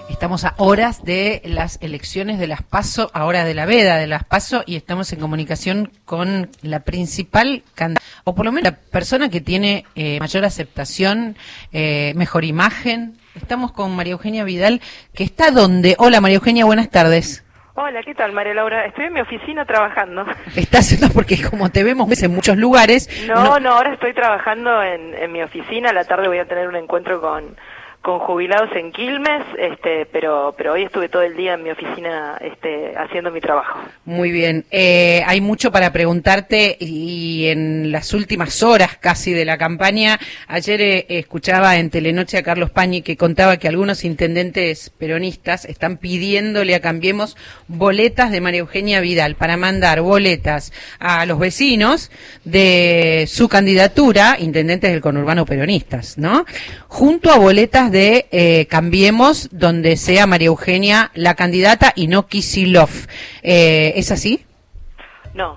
Estamos a horas de las elecciones de las PASO, ahora de la veda de las PASO, y estamos en comunicación con la principal candidata, o por lo menos la persona que tiene mayor aceptación, mejor imagen. Estamos con María Eugenia Vidal, que está donde. Hola María Eugenia, buenas tardes. Hola, ¿qué tal, María Laura? Estoy en mi oficina trabajando. Estás, porque como te vemos en muchos lugares... No, ahora estoy trabajando en mi oficina. A la tarde voy a tener un encuentro con jubilados en Quilmes, pero hoy estuve todo el día en mi oficina haciendo mi trabajo. Muy bien. Hay mucho para preguntarte y en las últimas horas casi de la campaña, ayer escuchaba en Telenoche a Carlos Pañi que contaba que algunos intendentes peronistas están pidiéndole a Cambiemos boletas de María Eugenia Vidal para mandar boletas a los vecinos de su candidatura, intendentes del conurbano peronistas, ¿no? Junto a boletas de Cambiemos, donde sea María Eugenia la candidata y no Kicillof. ¿Es así? No.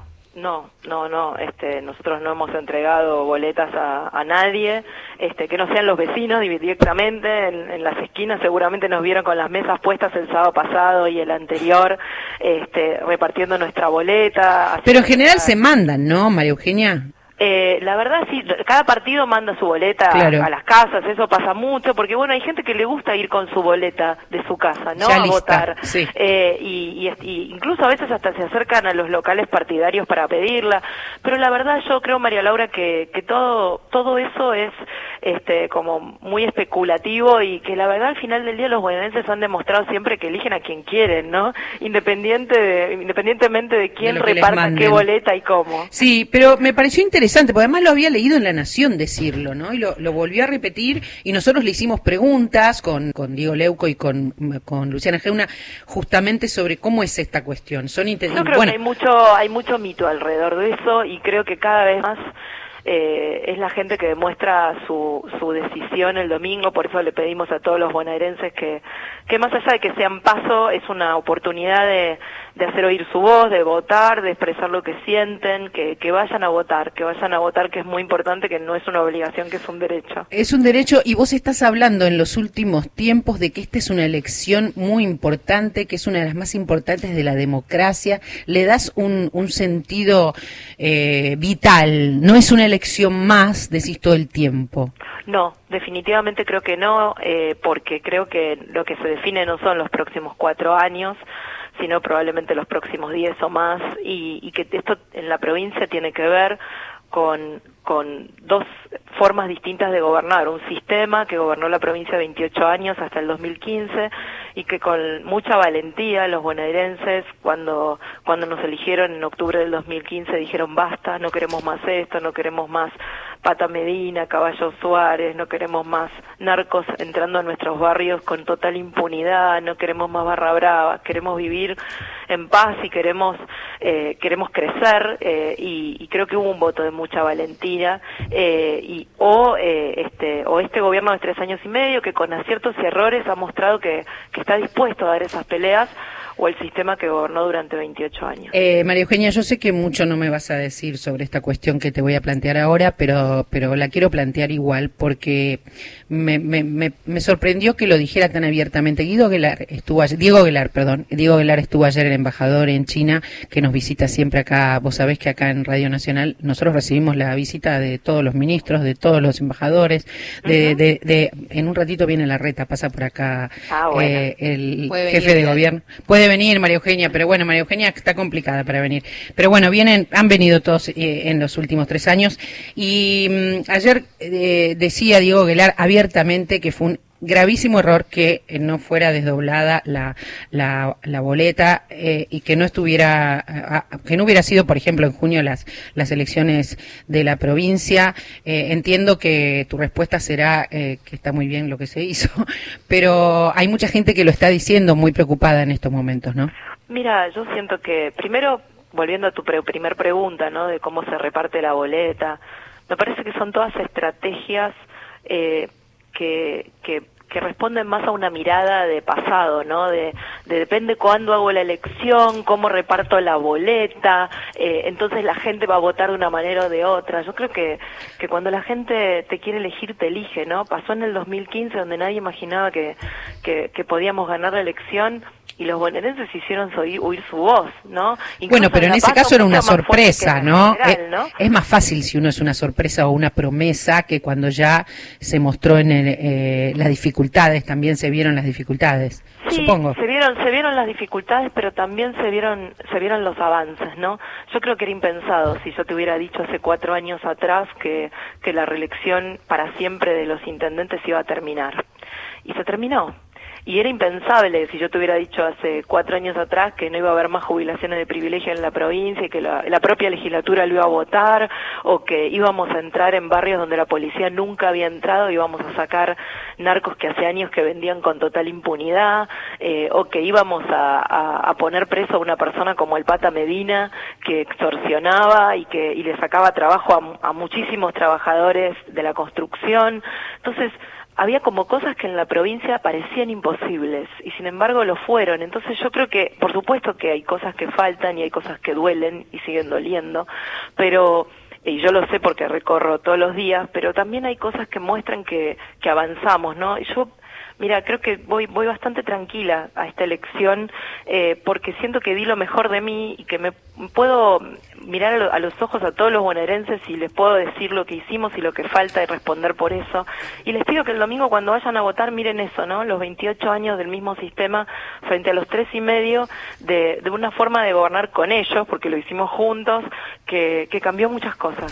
Nosotros no hemos entregado boletas a nadie, que no sean los vecinos directamente en las esquinas. Seguramente nos vieron con las mesas puestas el sábado pasado y el anterior, repartiendo nuestra boleta. Pero en general se mandan, ¿no, María Eugenia? La verdad sí, cada partido manda su boleta a las casas, eso pasa mucho, porque bueno, hay gente que le gusta ir con su boleta de su casa, ¿no? Ya a lista, votar. Sí. Y incluso a veces hasta se acercan a los locales partidarios para pedirla, pero la verdad yo creo, María Laura, que todo eso es como muy especulativo, y que la verdad al final del día los bonaerenses han demostrado siempre que eligen a quien quieren, ¿no? Independientemente de quién reparta qué boleta y cómo. Sí, pero me pareció interesante, porque además lo había leído en La Nación decirlo, ¿no? Y lo volvió a repetir, y nosotros le hicimos preguntas con Diego Leuco y con Luciana Geuna, justamente sobre cómo es esta cuestión. Yo creo que hay mucho mito alrededor de eso, y creo que cada vez más es la gente que demuestra su decisión el domingo. Por eso le pedimos a todos los bonaerenses que más allá de que sean PASO, es una oportunidad de hacer oír su voz, de votar, de expresar lo que sienten, que vayan a votar, que es muy importante, que no es una obligación, que es un derecho. Es un derecho, y vos estás hablando en los últimos tiempos de que esta es una elección muy importante, que es una de las más importantes de la democracia. Le das un sentido vital, no es una elección más, decís todo el tiempo. No, definitivamente creo que no, porque creo que lo que se define no son los próximos 4 años, sino probablemente los próximos 10 o más, y que esto en la provincia tiene que ver con dos formas distintas de gobernar. Un sistema que gobernó la provincia 28 años hasta el 2015, y que con mucha valentía los bonaerenses, cuando nos eligieron en octubre del 2015, dijeron basta, no queremos más esto, no queremos más Pata Medina, Caballo Suárez, no queremos más narcos entrando a nuestros barrios con total impunidad, no queremos más barra brava, queremos vivir en paz y queremos crecer, y creo que hubo un voto de mucha valentía, o este gobierno de 3 años y medio, que con aciertos y errores ha mostrado que está dispuesto a dar esas peleas, o el sistema que gobernó durante 28 años. María Eugenia, yo sé que mucho no me vas a decir sobre esta cuestión que te voy a plantear ahora, pero la quiero plantear igual, porque me sorprendió que lo dijera tan abiertamente. Diego Aguilar estuvo ayer, el embajador en China, que nos visita siempre acá. Vos sabés que acá en Radio Nacional nosotros recibimos la visita de todos los ministros, de todos los embajadores, en un ratito viene Larreta, pasa por acá el jefe de gobierno. Puede venir María Eugenia, pero bueno, María Eugenia está complicada para venir. Pero bueno, han venido todos en los últimos 3 años, y ayer decía Diego Aguilar abiertamente que fue un gravísimo error que no fuera desdoblada la boleta, y que no hubiera sido, por ejemplo, en junio las elecciones de la provincia. Entiendo que tu respuesta será que está muy bien lo que se hizo, pero hay mucha gente que lo está diciendo muy preocupada en estos momentos, ¿no? Mira, yo siento que, primero, volviendo a tu primer pregunta, ¿no?, de cómo se reparte la boleta, me parece que son todas estrategias que que responden más a una mirada de pasado, ¿no? De depende cuándo hago la elección, cómo reparto la boleta, entonces la gente va a votar de una manera o de otra. Yo creo que cuando la gente te quiere elegir, te elige, ¿no? Pasó en el 2015, donde nadie imaginaba que podíamos ganar la elección, y los bonaerenses hicieron oír su voz, ¿no? Incluso bueno, pero en ese caso era una sorpresa, ¿no? General, ¿no? Es más fácil si uno es una sorpresa o una promesa que cuando ya se mostró en las dificultades, también se vieron las dificultades, sí, supongo. se vieron las dificultades, pero también se vieron los avances, ¿no? Yo creo que era impensado si yo te hubiera dicho hace 4 años atrás que la reelección para siempre de los intendentes iba a terminar. Y se terminó. Y era impensable si yo te hubiera dicho hace 4 años atrás que no iba a haber más jubilaciones de privilegio en la provincia y que la propia legislatura lo iba a votar, o que íbamos a entrar en barrios donde la policía nunca había entrado y íbamos a sacar narcos que hace años que vendían con total impunidad, o que íbamos a poner preso a una persona como el Pata Medina, que extorsionaba y le sacaba trabajo a muchísimos trabajadores de la construcción. Entonces, había como cosas que en la provincia parecían imposibles y sin embargo lo fueron. Entonces yo creo que, por supuesto que hay cosas que faltan y hay cosas que duelen y siguen doliendo, pero, y yo lo sé porque recorro todos los días, pero también hay cosas que muestran que avanzamos, ¿no? Y yo, mira, creo que voy bastante tranquila a esta elección, porque siento que di lo mejor de mí y que me puedo mirar a los ojos a todos los bonaerenses y les puedo decir lo que hicimos y lo que falta y responder por eso. Y les pido que el domingo cuando vayan a votar miren eso, ¿no? Los 28 años del mismo sistema frente a los 3,5 de una forma de gobernar con ellos, porque lo hicimos juntos, que cambió muchas cosas.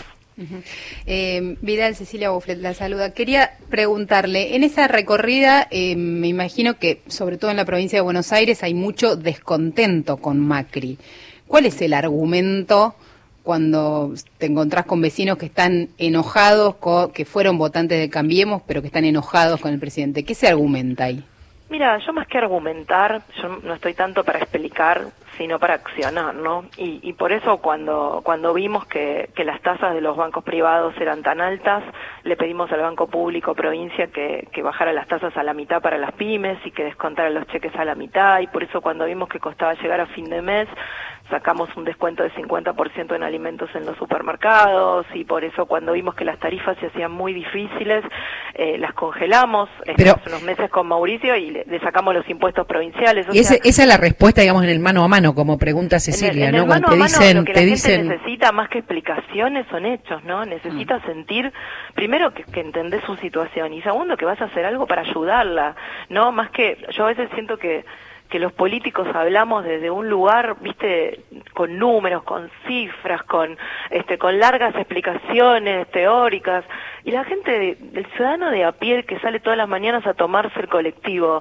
Vidal, Cecilia Bouflet la saluda. Quería preguntarle, en esa recorrida, me imagino que sobre todo en la provincia de Buenos Aires hay mucho descontento con Macri. ¿Cuál es el argumento cuando te encontrás con vecinos que están enojados, que fueron votantes de Cambiemos, pero que están enojados con el presidente? ¿Qué se argumenta ahí? Mira, yo más que argumentar, yo no estoy tanto para explicar, sino para accionar, ¿no? Y por eso cuando vimos que las tasas de los bancos privados eran tan altas, le pedimos al Banco Público Provincia que bajara las tasas a la mitad para las pymes y que descontara los cheques a la mitad, y por eso cuando vimos que costaba llegar a fin de mes, sacamos un descuento de 50% en alimentos en los supermercados, y por eso cuando vimos que las tarifas se hacían muy difíciles, las congelamos hace unos meses con Mauricio y le sacamos los impuestos provinciales. Y esa es la respuesta, digamos, en el mano a mano, como pregunta Cecilia, en el ¿no? Mano Cuando a mano, lo que la gente dicen... necesita más que explicaciones son hechos, ¿no? Necesita sentir, primero, que entendés su situación, y segundo, que vas a hacer algo para ayudarla, ¿no? Más que, yo a veces siento que los políticos hablamos desde un lugar, viste, con números, con cifras, con largas explicaciones teóricas, y la gente, el ciudadano de a pie que sale todas las mañanas a tomarse el colectivo,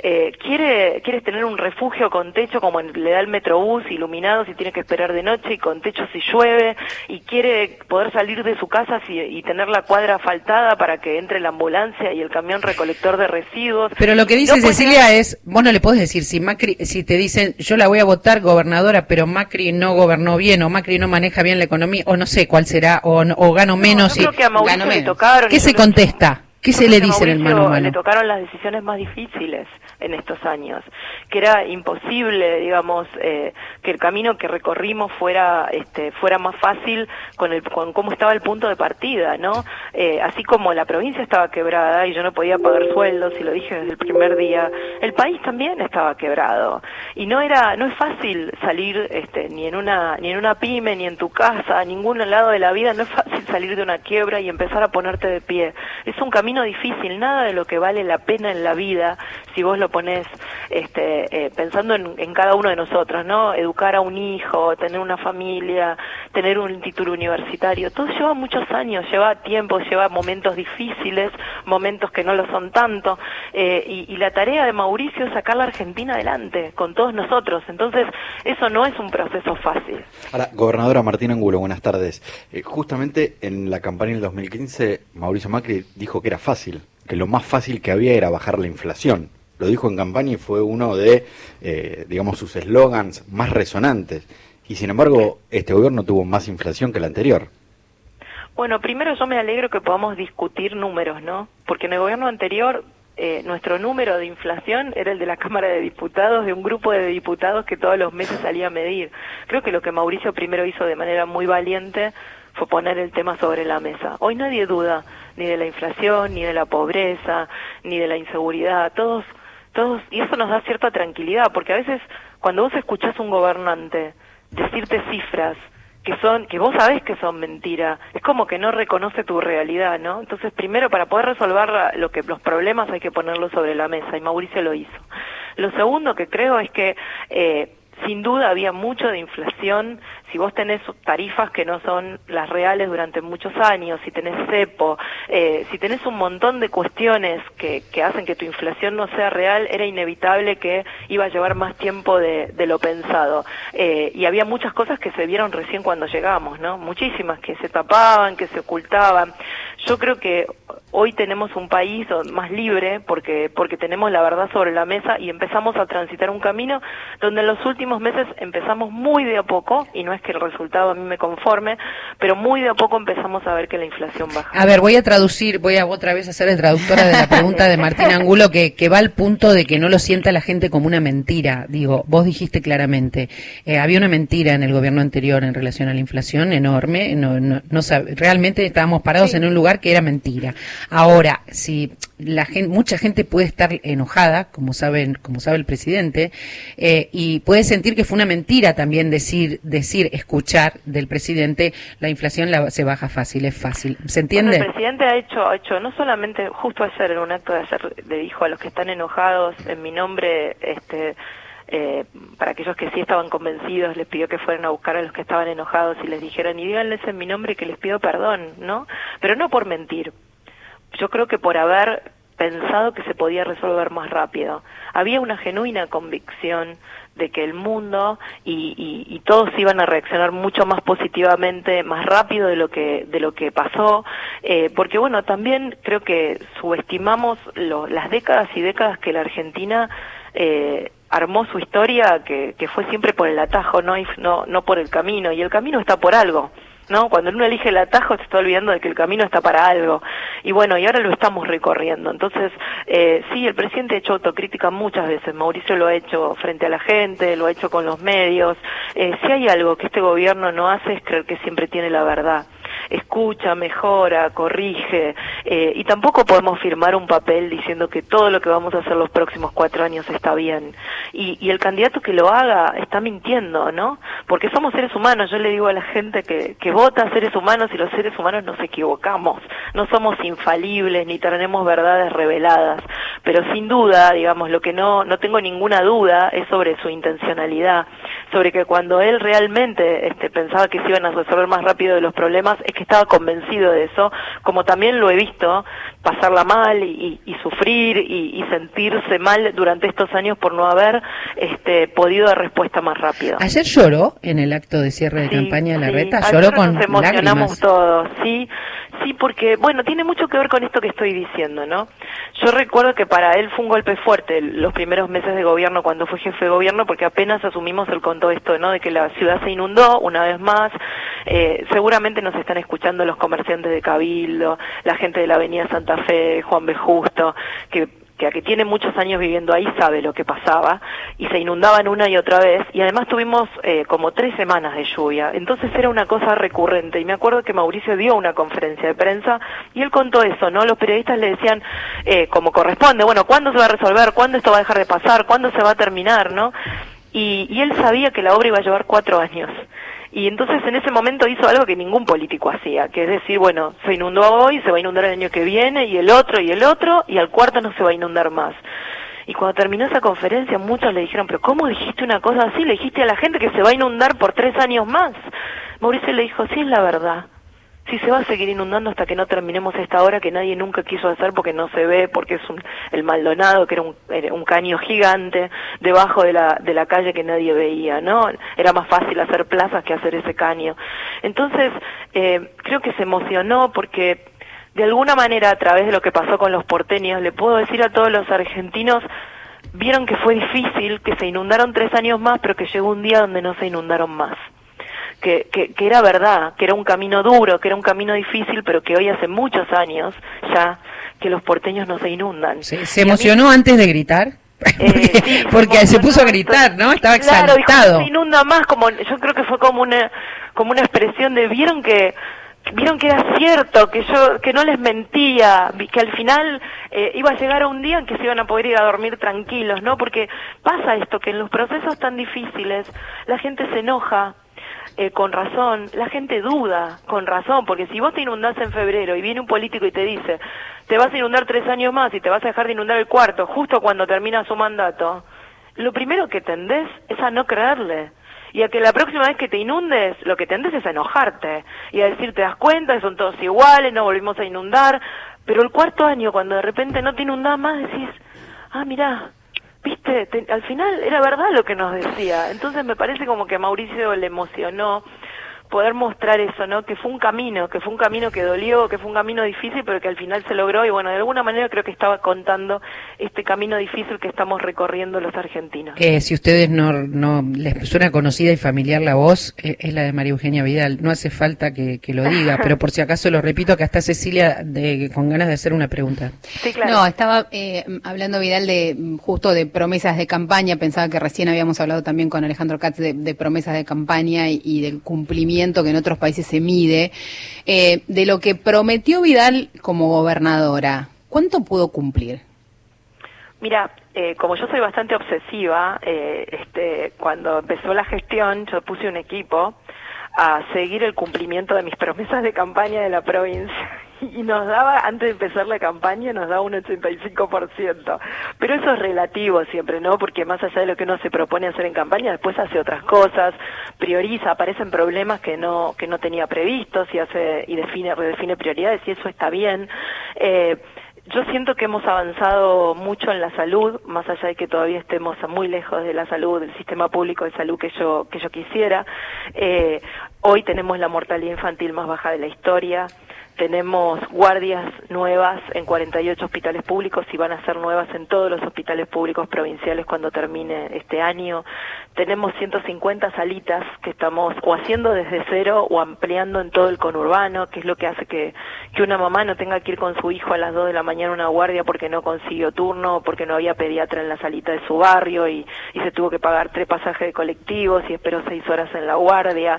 quiere tener un refugio con techo como le da el Metrobús, iluminado si tiene que esperar de noche, y con techo si llueve, y quiere poder salir de su casa y tener la cuadra asfaltada para que entre la ambulancia y el camión recolector de residuos. Pero lo que dice Cecilia es, vos no le podés decir, si te dicen, yo la voy a votar gobernadora, pero Macri no gobernó bien, o Macri no maneja bien la economía, o no sé cuál será, o gano menos. Yo creo que a Mauricio le tocaron. ¿Qué se contesta? ¿Qué se le dice en el mano a mano? Le tocaron las decisiones más difíciles en estos años, que era imposible, digamos, que el camino que recorrimos fuera más fácil con cómo estaba el punto de partida, ¿no? Así como la provincia estaba quebrada y yo no podía pagar sueldos, y lo dije desde el primer día, el país también estaba quebrado, y no es fácil salir ni en una pyme, ni en tu casa, a ningún lado de la vida, no es fácil salir de una quiebra y empezar a ponerte de pie. Es un camino difícil, nada de lo que vale la pena en la vida, si vos lo ponés pensando en cada uno de nosotros, ¿no? Educar a un hijo, tener una familia, tener un título universitario, todo lleva muchos años, lleva tiempo, lleva momentos difíciles, momentos que no lo son tanto, y la tarea de Mauricio es sacar la Argentina adelante, con todos nosotros. Entonces, eso no es un proceso fácil. Ahora, gobernadora Martina Angulo, buenas tardes. Justamente en la campaña del 2015, Mauricio Macri dijo que era fácil, que lo más fácil que había era bajar la inflación. Lo dijo en campaña y fue uno de, digamos, sus eslogans más resonantes. Y sin embargo, este gobierno tuvo más inflación que el anterior. Bueno, primero yo me alegro que podamos discutir números, ¿no? Porque en el gobierno anterior nuestro número de inflación era el de la Cámara de Diputados, de un grupo de diputados que todos los meses salía a medir. Creo que lo que Mauricio primero hizo de manera muy valiente fue poner el tema sobre la mesa. Hoy nadie duda ni de la inflación, ni de la pobreza, ni de la inseguridad, todos, y eso nos da cierta tranquilidad, porque a veces cuando vos escuchás a un gobernante decirte cifras que vos sabés que son mentira, es como que no reconoce tu realidad, ¿no? Entonces, primero, para poder resolver los problemas hay que ponerlos sobre la mesa, y Mauricio lo hizo. Lo segundo que creo es que sin duda había mucho de inflación. Si vos tenés tarifas que no son las reales durante muchos años, si tenés cepo, si tenés un montón de cuestiones que hacen que tu inflación no sea real, era inevitable que iba a llevar más tiempo de lo pensado. Y había muchas cosas que se vieron recién cuando llegamos, ¿no? Muchísimas que se tapaban, que se ocultaban. Yo creo que hoy tenemos un país más libre porque tenemos la verdad sobre la mesa y empezamos a transitar un camino donde en los últimos meses empezamos muy de a poco, y no es que el resultado a mí me conforme, pero muy de a poco empezamos a ver que la inflación baja. A ver, voy a otra vez a ser traductora de la pregunta de Martín Angulo, que va al punto de que no lo sienta la gente como una mentira. Digo, vos dijiste claramente, había una mentira en el gobierno anterior en relación a la inflación enorme, realmente estábamos parados en un lugar que era mentira. Ahora, si mucha gente puede estar enojada, como sabe el presidente, y puede sentir que fue una mentira también escuchar del presidente la inflación se baja fácil, es fácil. ¿Se entiende? Bueno, el presidente ha hecho no solamente, justo ayer en un acto de ayer le dijo a los que están enojados en mi nombre, para aquellos que sí estaban convencidos, les pidió que fueran a buscar a los que estaban enojados y les dijeran, y díganles en mi nombre que les pido perdón, ¿no? Pero no por mentir. Yo creo que por haber pensado que se podía resolver más rápido. Había una genuina convicción de que el mundo y todos iban a reaccionar mucho más positivamente, más rápido de lo que pasó, porque bueno, también creo que subestimamos las décadas y décadas que la Argentina armó su historia, que fue siempre por el atajo, no por el camino, y el camino está por algo, ¿no? Cuando uno elige el atajo se está olvidando de que el camino está para algo, y bueno, y ahora lo estamos recorriendo. Entonces, sí, el presidente ha hecho autocrítica muchas veces, Mauricio lo ha hecho frente a la gente, lo ha hecho con los medios. Si hay algo que este gobierno no hace es creer que siempre tiene la verdad. Escucha, mejora, corrige, y tampoco podemos firmar un papel diciendo que todo lo que vamos a hacer los próximos 4 años está bien, y el candidato que lo haga está mintiendo, ¿no? Porque somos seres humanos. Yo le digo a la gente que vota seres humanos, y los seres humanos nos equivocamos, no somos infalibles ni tenemos verdades reveladas, pero sin duda, digamos, lo que no tengo ninguna duda es sobre su intencionalidad, sobre que cuando él realmente pensaba que se iban a resolver más rápido de los problemas, es que estaba convencido de eso, como también lo he visto pasarla mal y sufrir y sentirse mal durante estos años por no haber podido dar respuesta más rápido. Ayer lloró en el acto de cierre de campaña de Larreta, lloró con nos emocionamos lágrimas. Todos, sí, porque, bueno, tiene mucho que ver con esto que estoy diciendo, ¿no? Yo recuerdo que para él fue un golpe fuerte los primeros meses de gobierno, cuando fue jefe de gobierno, porque apenas asumimos él contó esto, ¿no? De que la ciudad se inundó una vez más. Seguramente nos están escuchando los comerciantes de Cabildo, la gente de la Avenida Santa Fe, Juan B. Justo, que tiene muchos años viviendo ahí, sabe lo que pasaba, y se inundaban una y otra vez, y además tuvimos como 3 semanas de lluvia, entonces era una cosa recurrente, y me acuerdo que Mauricio dio una conferencia de prensa, y él contó eso, ¿no? Los periodistas le decían, como corresponde, bueno, ¿cuándo se va a resolver? ¿Cuándo esto va a dejar de pasar? ¿Cuándo se va a terminar? ¿No? Y él sabía que la obra iba a llevar 4 años. Y entonces en ese momento hizo algo que ningún político hacía, que es decir, bueno, se inundó hoy, se va a inundar el año que viene, y el otro, y al cuarto no se va a inundar más. Y cuando terminó esa conferencia, muchos le dijeron, pero ¿cómo dijiste una cosa así? Le dijiste a la gente que se va a inundar por 3 años más. Mauricio le dijo, sí, es la verdad. Sí, se va a seguir inundando hasta que no terminemos esta obra que nadie nunca quiso hacer porque no se ve, porque es el Maldonado, que era un caño gigante debajo de la calle que nadie veía, ¿no? Era más fácil hacer plazas que hacer ese caño. Entonces, creo que se emocionó porque de alguna manera, a través de lo que pasó con los porteños, le puedo decir a todos los argentinos, vieron que fue difícil, que se inundaron 3 años más, pero que llegó un día donde no se inundaron más. Que era verdad, que era un camino duro, que era un camino difícil, pero que hoy hace muchos años ya que los porteños no se inundan. Se emocionó antes de gritar. Sí, porque se puso a gritar, ¿no? Estaba exaltado. Claro, dijo, se inunda más, yo creo que fue como una expresión de vieron que era cierto, que no les mentía, que al final iba a llegar a un día en que se iban a poder ir a dormir tranquilos, ¿no? Porque pasa esto, que en los procesos tan difíciles la gente se enoja, con razón, la gente duda, con razón, porque si vos te inundás en febrero y viene un político y te dice, te vas a inundar 3 años más y te vas a dejar de inundar el cuarto, justo cuando termina su mandato, lo primero que tendés es a no creerle. Y a que la próxima vez que te inundes, lo que tendés es a enojarte y a decir, te das cuenta, son todos iguales, no volvimos a inundar, pero el cuarto año, cuando de repente no te inundás más, decís, mirá, viste, al final era verdad lo que nos decía. Entonces me parece como que a Mauricio le emocionó poder mostrar eso, ¿no? Que fue un camino que dolió, que fue un camino difícil, pero que al final se logró y bueno, de alguna manera creo que estaba contando este camino difícil que estamos recorriendo los argentinos. Si ustedes no les suena conocida y familiar la voz, es la de María Eugenia Vidal. No hace falta que lo diga, pero por si acaso lo repito, que está Cecilia con ganas de hacer una pregunta. Sí, claro. No, estaba hablando Vidal justo de promesas de campaña, pensaba que recién habíamos hablado también con Alejandro Katz de promesas de campaña y del cumplimiento que en otros países se mide, de lo que prometió Vidal como gobernadora, ¿cuánto pudo cumplir? Mira, como yo soy bastante obsesiva, cuando empezó la gestión yo puse un equipo a seguir el cumplimiento de mis promesas de campaña de la provincia y nos daba, antes de empezar la campaña, nos daba un 85%. Pero eso es relativo siempre, ¿no? Porque más allá de lo que uno se propone hacer en campaña, después hace otras cosas, prioriza, aparecen problemas que no tenía previstos y redefine prioridades y eso está bien. Yo siento que hemos avanzado mucho en la salud, más allá de que todavía estemos muy lejos de la salud, del sistema público de salud que yo quisiera. Hoy tenemos la mortalidad infantil más baja de la historia. Tenemos guardias nuevas en 48 hospitales públicos y van a ser nuevas en todos los hospitales públicos provinciales cuando termine este año. Tenemos 150 salitas que estamos o haciendo desde cero o ampliando en todo el conurbano, que es lo que hace que una mamá no tenga que ir con su hijo a las 2 de la mañana a una guardia porque no consiguió turno, porque no había pediatra en la salita de su barrio y se tuvo que pagar 3 pasajes de colectivos y esperó 6 horas en la guardia.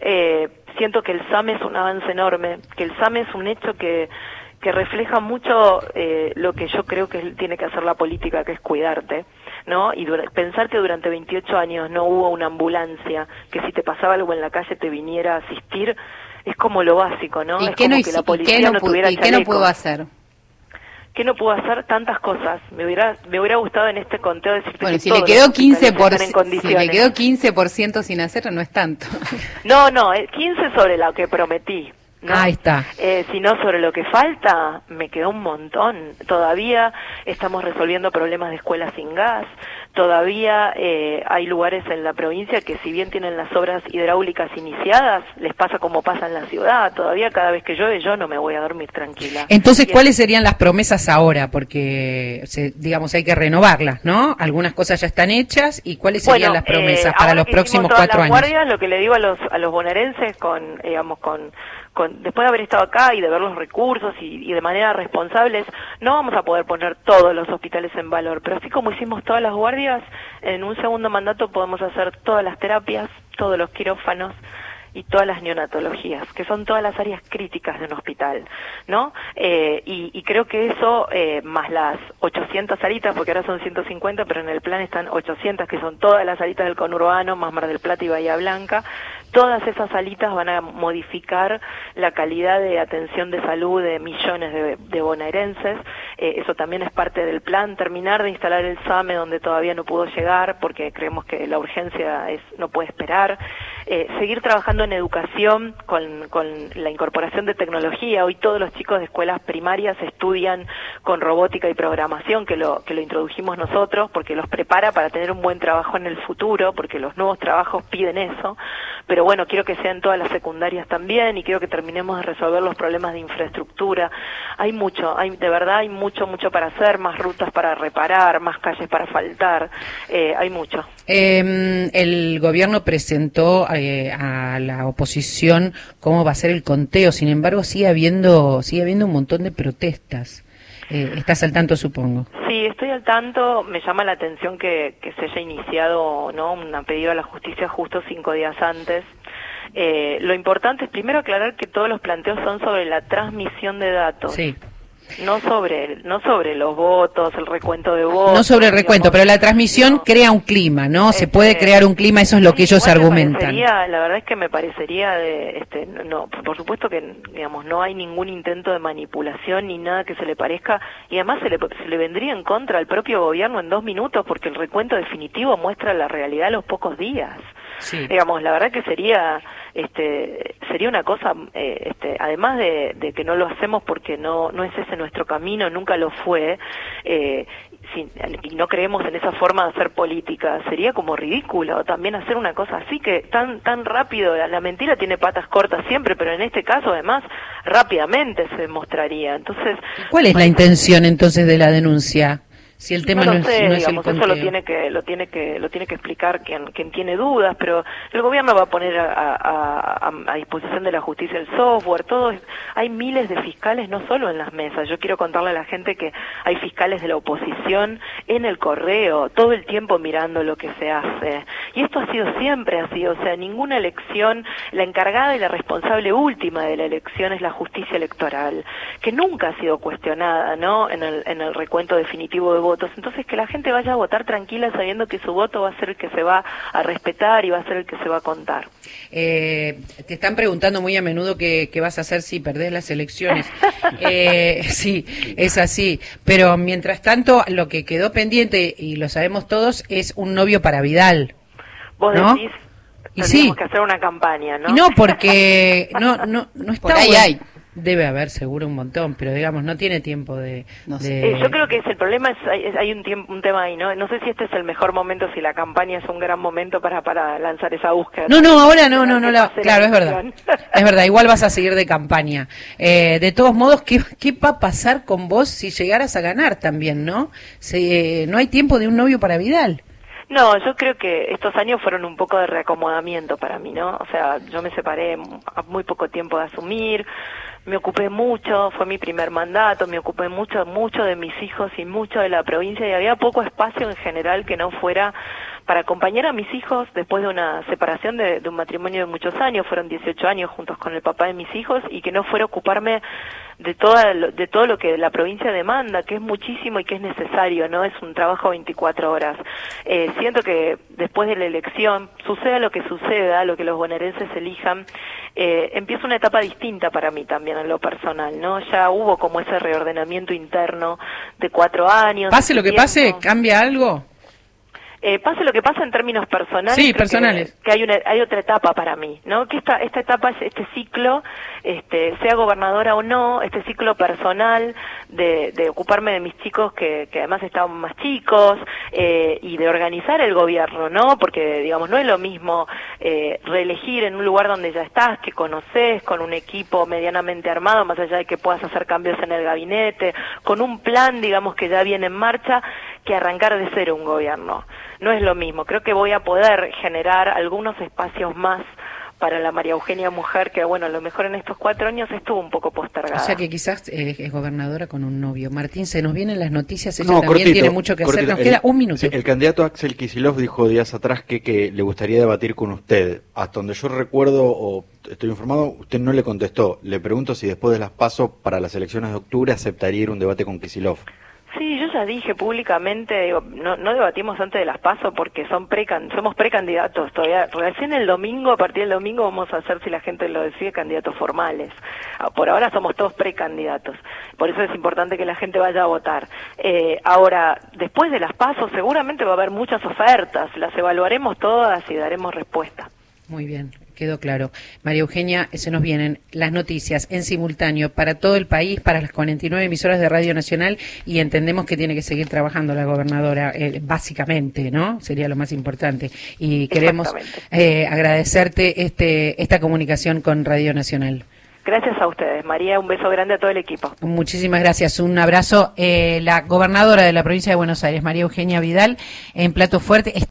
Siento que el SAME es un avance enorme, que el SAME es un hecho que refleja mucho lo que yo creo que tiene que hacer la política, que es cuidarte, ¿no? Y pensar que durante 28 años no hubo una ambulancia, que si te pasaba algo en la calle te viniera a asistir, es como lo básico, ¿no? ¿Y es qué como no que la policía no tuviera chaleco. ¿Y qué no pudo hacer? ¿Qué no pudo hacer? Tantas cosas. Me hubiera gustado en este conteo decirte bueno, que si todos le quedó los hospitales están en si le quedó 15% sin hacer, no es tanto. No, 15 sobre lo que prometí, ¿no? Ahí está. Sino sobre lo que falta, me quedó un montón. Todavía estamos resolviendo problemas de escuelas sin gas. Todavía hay lugares en la provincia que si bien tienen las obras hidráulicas iniciadas, les pasa como pasa en la ciudad. Todavía cada vez que llueve yo no me voy a dormir tranquila. Entonces, ¿cuáles serían las promesas ahora? Porque, digamos, hay que renovarlas, ¿no? Algunas cosas ya están hechas y ¿cuáles serían las promesas para los próximos 4 años? Guardias, lo que le digo a los bonaerenses después de haber estado acá y de ver los recursos y de manera responsable, no vamos a poder poner todos los hospitales en valor, pero así como hicimos todas las guardias, en un segundo mandato podemos hacer todas las terapias, todos los quirófanos y todas las neonatologías, que son todas las áreas críticas de un hospital, ¿no? Y creo que eso, más las 800 salitas, porque ahora son 150, pero en el plan están 800, que son todas las salitas del conurbano, más Mar del Plata y Bahía Blanca, todas esas salitas van a modificar la calidad de atención de salud de millones de bonaerenses. Eso también es parte del plan, terminar de instalar el SAME donde todavía no pudo llegar, porque creemos que la urgencia no puede esperar. Seguir trabajando en educación con la incorporación de tecnología. Hoy todos los chicos de escuelas primarias estudian con robótica y programación, que lo introdujimos nosotros, porque los prepara para tener un buen trabajo en el futuro, porque los nuevos trabajos piden eso. Pero bueno, quiero que sean todas las secundarias también y quiero que terminemos de resolver los problemas de infraestructura. Hay mucho, de verdad hay mucho para hacer, más rutas para reparar, más calles para asfaltar, hay mucho. El gobierno presentó a la oposición cómo va a ser el conteo, sin embargo sigue habiendo un montón de protestas. Estás al tanto, supongo. Sí, estoy al tanto. Me llama la atención que se haya iniciado, ¿no?, un pedido a la justicia justo 5 días antes. Lo importante es primero aclarar que todos los planteos son sobre la transmisión de datos. Sí. No sobre los votos, el recuento de votos. No sobre el recuento, pero la transmisión crea un clima, ¿no? Se puede crear un clima, eso es lo que ellos argumentan. La verdad es que me parecería no, por supuesto que, digamos, no hay ningún intento de manipulación ni nada que se le parezca, y además se le vendría en contra al propio gobierno en 2 minutos, porque el recuento definitivo muestra la realidad a los pocos días. Sí. Digamos, la verdad que sería una cosa, además de que no lo hacemos porque no es ese nuestro camino, nunca lo fue, y no creemos en esa forma de hacer política, sería como ridículo también hacer una cosa así, que tan rápido. La mentira tiene patas cortas siempre, pero en este caso además rápidamente se demostraría. Entonces, ¿cuál es la intención entonces de la denuncia? Si el tema no es digamos, eso lo tiene que explicar quien tiene dudas, pero el gobierno va a poner a disposición de la justicia el software, todo. Hay miles de fiscales, no solo en las mesas. Yo quiero contarle a la gente que hay fiscales de la oposición en el correo, todo el tiempo mirando lo que se hace. Y esto ha sido siempre así, o sea, ninguna elección, la encargada y la responsable última de la elección es la justicia electoral, que nunca ha sido cuestionada, ¿no?, en el recuento definitivo de votos. Entonces, que la gente vaya a votar tranquila sabiendo que su voto va a ser el que se va a respetar y va a ser el que se va a contar. Te están preguntando muy a menudo qué vas a hacer si perdés las elecciones. Sí, es así. Pero mientras tanto, lo que quedó pendiente, y lo sabemos todos, es un novio para Vidal. Vos ¿no? decís, y tendríamos sí, que hacer una campaña, ¿no? Y no, porque no está por ahí bueno. hay. Debe haber seguro un montón, pero digamos, no tiene tiempo de... No sé. Yo creo que el problema hay un tema ahí, ¿no? No sé si este es el mejor momento, si la campaña es un gran momento para lanzar esa búsqueda. No, ahora no, claro, es verdad. Es verdad, igual vas a seguir de campaña. De todos modos, ¿qué va a pasar con vos si llegaras a ganar también, no? No hay tiempo de un novio para Vidal. No, yo creo que estos años fueron un poco de reacomodamiento para mí, ¿no? O sea, yo me separé a muy poco tiempo de asumir, me ocupé mucho, fue mi primer mandato, me ocupé mucho de mis hijos y mucho de la provincia, y había poco espacio en general que no fuera para acompañar a mis hijos después de una separación de un matrimonio de muchos años. Fueron 18 años juntos con el papá de mis hijos, y que no fuera a ocuparme de todo lo que la provincia demanda, que es muchísimo y que es necesario, ¿no? Es un trabajo 24 horas. Siento que después de la elección, suceda lo que suceda, lo que los bonaerenses elijan, empieza una etapa distinta para mí también en lo personal, ¿no? Ya hubo como ese reordenamiento interno de 4 años. Pase lo que pase, ¿cambia algo? Pase lo que pasa en términos personales. Sí, personales. Que hay otra etapa para mí, ¿no? Que esta etapa es este ciclo, sea gobernadora o no, este ciclo personal de ocuparme de mis chicos que además estaban más chicos, y de organizar el gobierno, ¿no? Porque, digamos, no es lo mismo reelegir en un lugar donde ya estás, que conoces, con un equipo medianamente armado, más allá de que puedas hacer cambios en el gabinete, con un plan, digamos, que ya viene en marcha, que arrancar de cero un gobierno. No es lo mismo. Creo que voy a poder generar algunos espacios más para la María Eugenia mujer, que bueno, a lo mejor en estos 4 años estuvo un poco postergada. O sea que quizás es gobernadora con un novio. Martín, se nos vienen las noticias, ella también cortito, tiene mucho que hacer. Nos queda un minuto. Sí, el candidato Axel Kicillof dijo días atrás que le gustaría debatir con usted. Hasta donde yo recuerdo, o estoy informado, usted no le contestó. Le pregunto si después de las PASO para las elecciones de octubre aceptaría ir un debate con Kicillof. Sí, yo ya dije públicamente, digo, no debatimos antes de las PASO porque somos precandidatos todavía. Recién el domingo, a partir del domingo, vamos a hacer, si la gente lo decide, candidatos formales. Por ahora somos todos precandidatos. Por eso es importante que la gente vaya a votar. Ahora, después de las PASO seguramente va a haber muchas ofertas, las evaluaremos todas y daremos respuesta. Muy bien, quedó claro. María Eugenia, se nos vienen las noticias en simultáneo para todo el país, para las 49 emisoras de Radio Nacional, y entendemos que tiene que seguir trabajando la gobernadora, básicamente, ¿no? Sería lo más importante. Y queremos agradecerte esta comunicación con Radio Nacional. Gracias a ustedes, María, un beso grande a todo el equipo. Muchísimas gracias, un abrazo. La gobernadora de la provincia de Buenos Aires, María Eugenia Vidal, en Plato Fuerte.